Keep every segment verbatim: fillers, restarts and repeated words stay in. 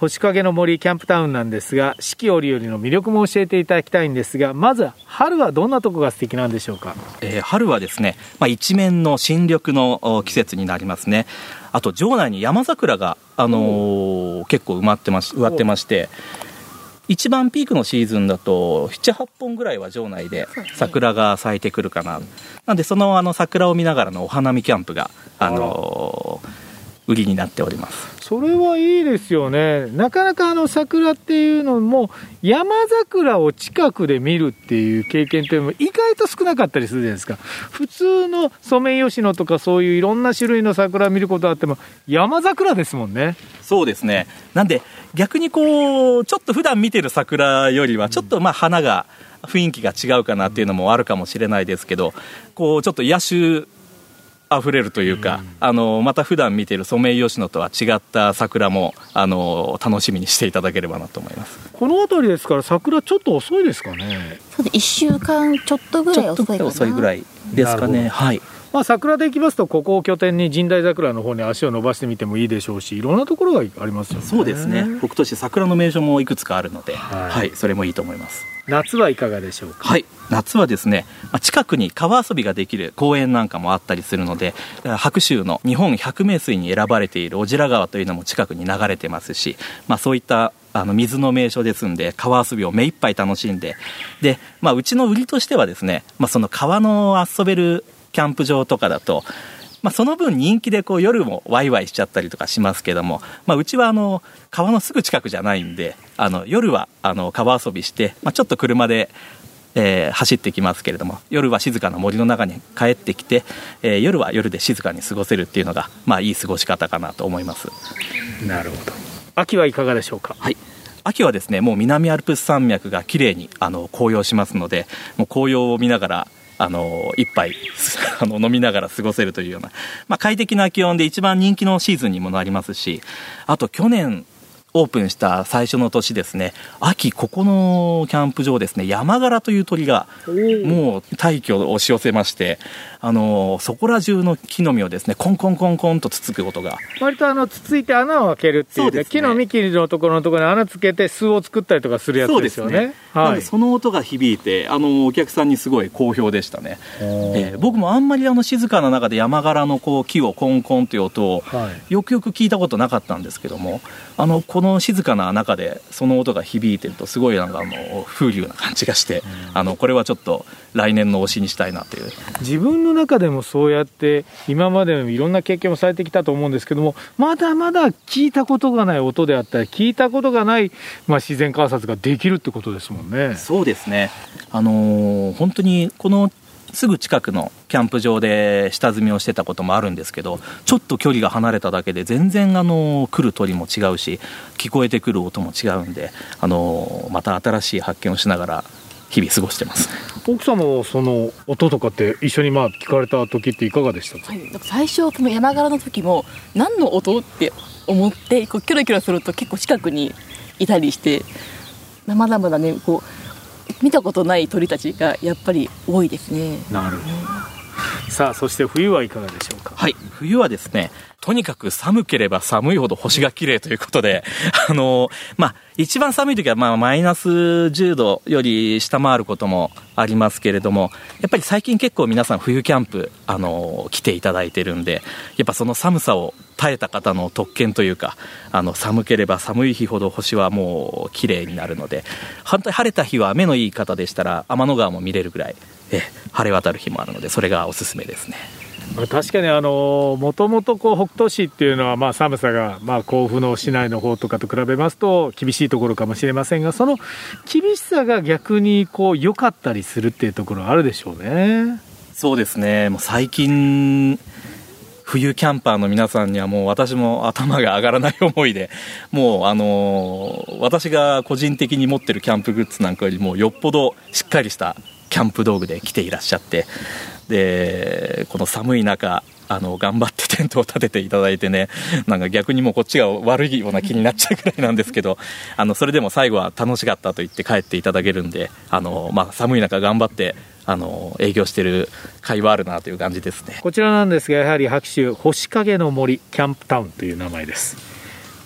星影の森キャンプタウンなんですが、四季折々の魅力も教えていただきたいんですが、まず春はどんなとこが素敵なんでしょうか。 えー、春はですね、まあ、一面の新緑の季節になりますね。あと城内に山桜が、あのー、結構埋まってまし、植わってまして、一番ピークのシーズンだとななはっぽんぐらいは城内で桜が咲いてくるかな。なんでその、あの桜を見ながらのお花見キャンプが、あのー、売りになっております。 それはいいですよね。なかなかあの桜っていうのも山桜を近くで見るっていう経験っていうのも意外と少なかったりするじゃないですか。普通のソメイヨシノとかそういういろんな種類の桜見ることあっても山桜ですもんね。 そうですね。なんで逆にこうちょっと普段見てる桜よりはちょっとまあ花が雰囲気が違うかなっていうのもあるかもしれないですけど、こうちょっと野趣あふれるというか、うん、あのまた普段見ているソメイヨシノとは違った桜もあの楽しみにしていただければなと思います。 この辺りですから桜ちょっと遅いですかね。 そうでいっしゅうかんちょっとぐらい遅いかな。 遅いぐらいですかね。はい。 まあ、桜で行きますとここを拠点に神代桜の方に足を伸ばしてみてもいいでしょうし、いろんなところがありますよね。 そうですね。北杜市桜の名所もいくつかあるので、はい、はい、それもいいと思います。 夏はいかがでしょうか。 はい、夏はですね、近くに川遊びができる公園なんかもあったりするので、白州の日本百名水に選ばれている小白川というのも近くに流れてますし、まあ、そういったあの水の名所ですんで川遊びを目いっぱい楽しんで、で、まあ、うちの売りとしてはですね、まあ、その川の遊べるキャンプ場とかだと、まあ、その分人気でこう夜もワイワイしちゃったりとかしますけども、まあ、うちはあの川のすぐ近くじゃないんで、あの夜はあの川遊びして、まあ、ちょっと車で、えー、走ってきますけれども、夜は静かな森の中に帰ってきて、えー、夜は夜で静かに過ごせるっていうのが、まあ、いい過ごし方かなと思います。 なるほど。秋はいかがでしょうか。 はい、秋はですね、もう南アルプス山脈がきれいにあの紅葉しますので、もう紅葉を見ながらあの一杯あの飲みながら過ごせるというような、まあ、快適な気温で一番人気のシーズンにもなりますし、あと去年オープンした最初の年ですね、秋ここのキャンプ場ですね、ヤマガラという鳥がもう大挙を押し寄せまして、あのそこら中の木の実をですねコンコンコンコンとつつくことが、 割とあのつついて穴を開けるっていう、ね、木の幹のところのところに穴つけて巣を作ったりとかするやつですよね。そうですね、はい、 なんでその音が響いてあのお客さんにすごい好評でしたね。えー、僕もあんまりあの静かな中でヤマガラのこう木をコンコンという音をよくよく聞いたことなかったんですけども、あのこの静かな中でその音が響いてるとすごいなんかあの風流な感じがして、あのこれはちょっと来年の推しにしたいなという。 自分の中でもそうやって今までいろんな経験をされてきたと思うんですけども、まだまだ聞いたことがない音であったり聞いたことがない、まあ、自然観察ができるってことですもんね。 そうですね、あのー、本当にこのすぐ近くのキャンプ場で下積みをしてたこともあるんですけど、ちょっと距離が離れただけで全然あの来る鳥も違うし聞こえてくる音も違うんで、あのまた新しい発見をしながら日々過ごしてます。 奥様はその音とかって一緒にまあ聞かれた時っていかがでしたか。 はい、最初その山柄の時も何の音って思ってこうキョロキョロすると結構近くにいたりして、まだまだねこう見たことない鳥たちがやっぱり多いですね。 なるほど。さあそして冬はいかがでしょうか。 はい、冬はですね、とにかく寒ければ寒いほど星が綺麗ということで、あのまあ一番寒い時はまあマイナスじゅうどより下回ることもありますけれども、やっぱり最近結構皆さん冬キャンプあの来ていただいてるんで、やっぱその寒さを耐えた方の特権というか、あの寒ければ寒い日ほど星はもう綺麗になるので、本当に晴れた日は目のいい方でしたら天の川も見れるぐらいえ晴れ渡る日もあるので、それがおすすめですね。 確かにあのもともとこう北杜市っていうのはまあ寒さがまあ甲府の市内の方とかと比べますと厳しいところかもしれませんが、その厳しさが逆にこう良かったりするっていうところあるでしょうね。 そうですね、もう最近冬キャンパーの皆さんにはもう私も頭が上がらない思いで、もうあの私が個人的に持ってるキャンプグッズなんかよりもよっぽどしっかりしたキャンプ道具で来ていらっしゃって、でこの寒い中あの頑張ってテントを立てていただいてね、なんか逆にもうこっちが悪いような気になっちゃうくらいなんですけど、あのそれでも最後は楽しかったと言って帰っていただけるんで、あの、まあ、寒い中頑張ってあの営業してる甲斐はあるなという感じですね。 こちらなんですが、やはり白州星影の森キャンプタウンという名前です。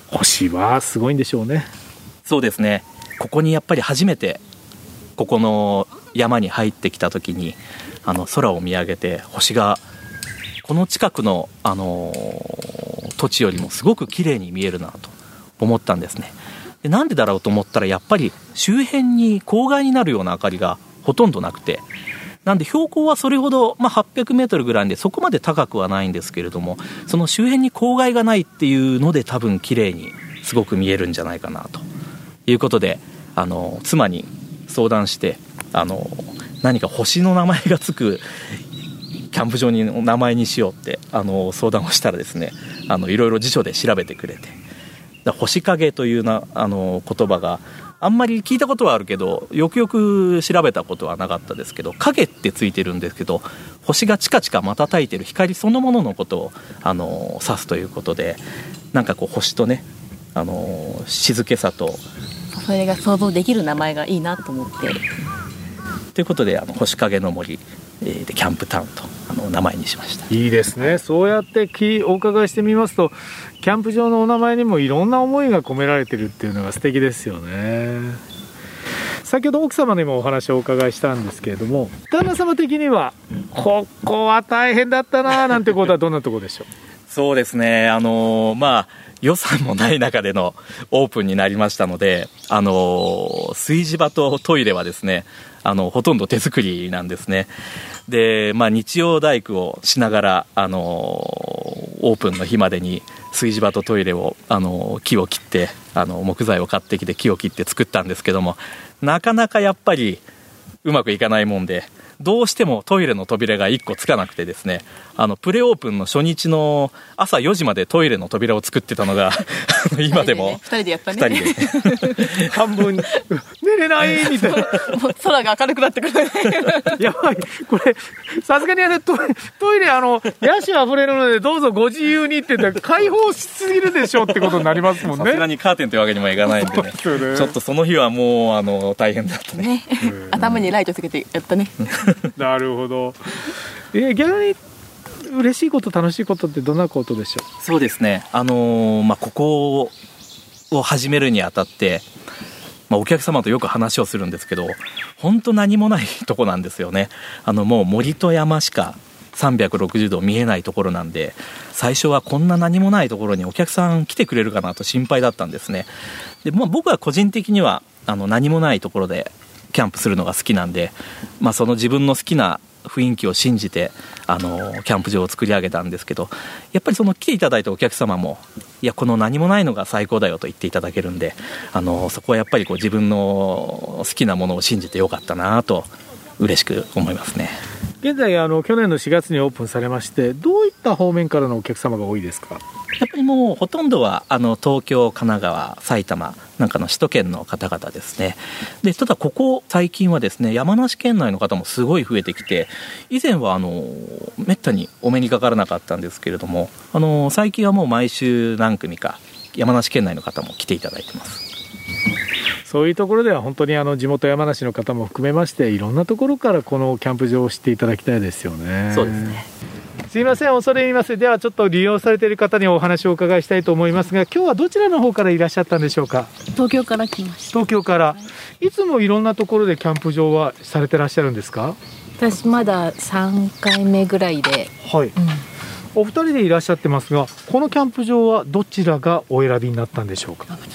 星はすごいんでしょうね。 そうですね。ここにやっぱり初めてここの山に入ってきた時にあの空を見上げて星がこの近くの、あのー、土地よりもすごく綺麗に見えるなと思ったんですね。でなんでだろうと思ったらやっぱり周辺に光害になるような明かりがほとんどなくて、なんで標高はそれほど、まあ、はっぴゃくメートルぐらいでそこまで高くはないんですけれども、その周辺に光害がないっていうので多分綺麗にすごく見えるんじゃないかなということで、あの妻に相談してあの何か星の名前がつくキャンプ場の名前にしようってあの相談をしたらですね、あのいろいろ辞書で調べてくれて、だ星影というなあの言葉があんまり聞いたことはあるけどよくよく調べたことはなかったですけど、影ってついてるんですけど星がチカチカ瞬いてる光そのもののことをあの指すということで、なんかこう星とねあの静けさとそれが想像できる名前がいいなと思ってということであの星影の森でキャンプタウンとあの名前にしました。 いいですね。そうやってお伺いしてみますとキャンプ場のお名前にもいろんな思いが込められてるっていうのが素敵ですよね。先ほど奥様にもお話をお伺いしたんですけれども、旦那様的にはここは大変だったななんてことはどんなところでしょう？ そうですね、あのまあ予算もない中でのオープンになりましたので、あの炊事場とトイレはですねあのほとんど手作りなんですね。で、まあ、日曜大工をしながらあのオープンの日までに炊事場とトイレをあの木を切ってあの木材を買ってきて木を切って作ったんですけども、なかなかやっぱりうまくいかないもんで、どうしてもトイレの扉がいっこつかなくてですね、あのプレオープンの初日の朝よじまでトイレの扉を作ってたのが今でもふたりでやったねふたりで半分寝れないみたいなもう空が明るくなってくるやばい、これさすがにあのトイトイレあの野手あふれるのでどうぞご自由にって言ったら開放しすぎるでしょってことになりますもんね。 さすがにカーテンというわけにもいかないんでねちょっとその日はもうあの大変だったねね頭にライトつけてやったねなるほど。え逆に嬉しいこと楽しいことってどんなことでしょう？ そうですね、あのーまあ、ここを始めるにあたって、まあ、お客様とよく話をするんですけど本当何もないとこなんですよね。あのもう森と山しかさんびゃくろくじゅうど見えないところなんで、最初はこんな何もないところにお客さん来てくれるかなと心配だったんですね。で、まあ、僕は個人的にはあの何もないところでキャンプするのが好きなんで、まあ、その自分の好きな雰囲気を信じてあのキャンプ場を作り上げたんですけど、やっぱりその来ていただいたお客様もいやこの何もないのが最高だよと言っていただけるんで、あのそこはやっぱりこう自分の好きなものを信じてよかったなと嬉しく思いますね。 現在あの去年のしがつにオープンされまして、どういった方面からのお客様が多いですか？ やっぱりもうほとんどはあの東京、神奈川、埼玉なんかの首都圏の方々ですね。でただここ最近はですね山梨県内の方もすごい増えてきて、以前はあのめったにお目にかからなかったんですけれども、あの最近はもう毎週何組か山梨県内の方も来ていただいてます。 そういうところでは本当にあの地元山梨の方も含めましていろんなところからこのキャンプ場を知っていただきたいですよね。 そうですね。 すいません、恐れ入ります。ではちょっと利用されている方にお話をお伺いしたいと思いますが、今日はどちらの方からいらっしゃったんでしょうか？ 東京から来ました。 東京から、はい、いつもいろんなところでキャンプ場はされてらっしゃるんですか？ 私まださんかいめぐらいで、 はい、うん、お二人でいらっしゃってますが、このキャンプ場はどちらがお選びになったんでしょうか？ 私です。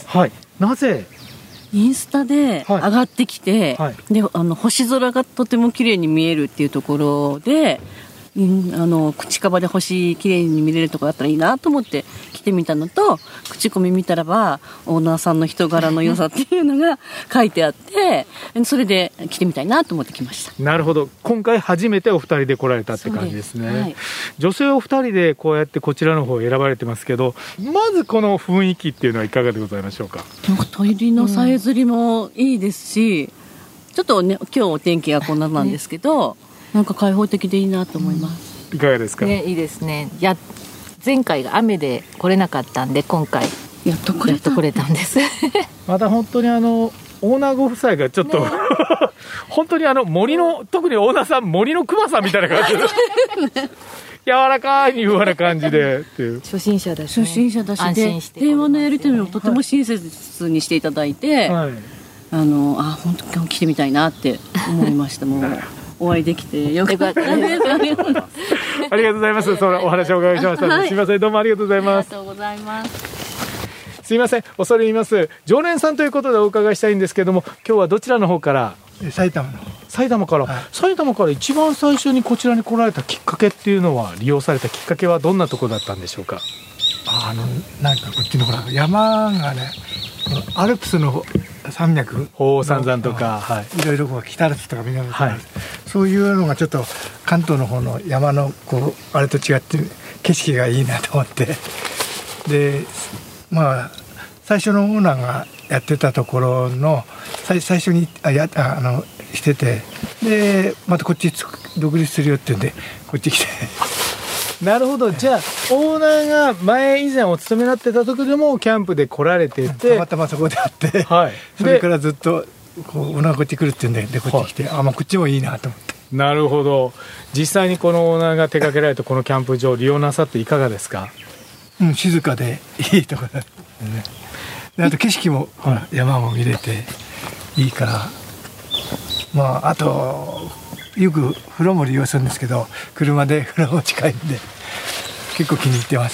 はい、なぜ？ インスタで上がってきて、はいはい、であの星空がとても綺麗に見えるっていうところで、うん、あの近場で星綺麗に見れるところだったらいいなと思って来てみたのと、口コミ見たらばオーナーさんの人柄の良さっていうのが書いてあってそれで来てみたいなと思って来ました。 なるほど。今回初めてお二人で来られたって感じですね。はい、女性お二人でこうやってこちらの方を選ばれてますけど、まずこの雰囲気っていうのはいかがでございましょうか？ なんか鳥のさえずりもいいですし、うん、ちょっとね今日お天気がこんななんですけど、なんか開放的でいいなと思います。 うん、いかがですか？ ね、いいですね。や前回が雨で来れなかったんで今回やっと来れた、 やっと来れたんですまた本当にあのオーナーご夫妻がちょっと、ね、本当にあの森の、特にオーナーさん森の熊さんみたいな感じで柔らかい柔らか感じでっていう初心者だし、ね、 初心者だしで、 安心して電話のやり取りをとても親切にしていただいて、はい、あのあ本当今日来てみたいなって思いました。もうお会いできてよかったですありがとうございます。そのお話をお伺いしましたので、はい、すみません、どうもありがとうございます。 ありがとうございます。 すみません、恐れ入ります。常連さんということでお伺いしたいんですけども、今日はどちらの方から？ 埼玉の埼玉から、はい、埼玉から一番最初にこちらに来られたきっかけっていうのは、利用されたきっかけはどんなところだったんでしょうか？ あのなんかこっちのほら山がね、アルプスの山脈、 鳳凰三山とか、はい、 いろいろこう北アルプスとか南アルプスとか、はい、そういうのがちょっと関東の方の山のこうあれと違って景色がいいなと思って、でまあ最初のオーナーがやってたところの最最初にあやあのしてて、でまたこっち独立するよって言うんでこっち来てなるほど。じゃあオーナーが前以前お勤めになってた時でもキャンプで来られてて、 たまたまそこで会って、はい、それからずっとこうオーナーがこっち来るって言うんで、でこっち来て、はい、あ、まあ、こっちもいいなと思って。 なるほど。実際にこのオーナーが手掛けられたこのキャンプ場利用なさっていかがですか？ うん、静かでいいところだね。であと景色も、はい、山も見れていいから、まああとよく風呂も利用するんですけど、車で風呂も近いんで結構気に入ってます。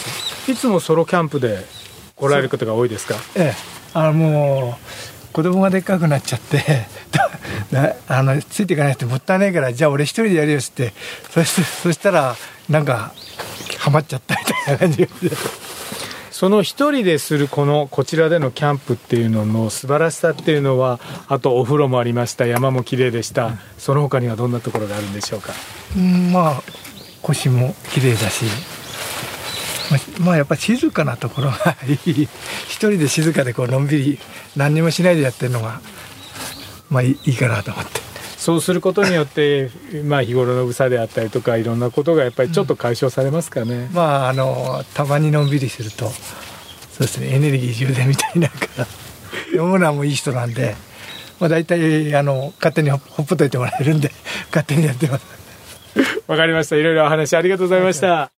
いつもソロキャンプで来られることが多いですか？ ええ、あのもう子供がでっかくなっちゃってあのついていかないともったいないから、じゃあ俺一人でやるよってそしてそしたらなんかハマっちゃったみたいな感じでその一人でするこのこちらでのキャンプっていうのの素晴らしさっていうのは、あとお風呂もありました、山も綺麗でした、うん、その他にはどんなところがあるんでしょうか？ うん、まあ腰も綺麗だし、まあ、まあやっぱ静かなところがいい一人で静かでこうのんびり何にもしないでやってるのがまあいい、いいかなと思って。 そうすることによってまあ日頃の憂さであったりとかいろんなことがやっぱりちょっと解消されますかね？ うん、まああのたまにのんびりするとそうですね、エネルギー充電みたいになるからオーナーもいい人なんで、まあ、大体あの勝手にほっぽといてもらえるんで勝手にやってます。 わかりました。いろいろお話ありがとうございました。